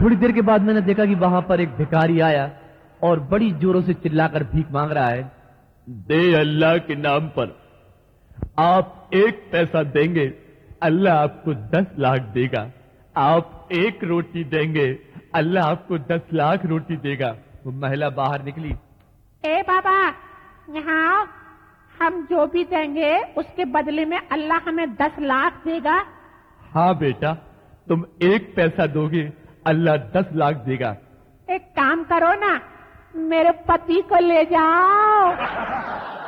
थोड़ी देर के बाद मैंने देखा कि वहां पर एक भिखारी आया और बड़ी जोरों से चिल्लाकर भीख मांग रहा है। दे अल्लाह के नाम पर आप 1 पैसा देंगे, अल्लाह आपको 10 लाख देगा। आप 1 रोटी देंगे, अल्लाह आपको 10 लाख रोटी देगा। वो महिला बाहर निकली। ए बाबा, यहाँ हम जो भी देंगे उसके बदले में अल्लाह हमें 10 लाख देगा। हाँ बेटा, तुम 1 पैसा दोगे, अल्लाह 10 लाख देगा। एक काम करो ना, मेरे पति को ले जाओ।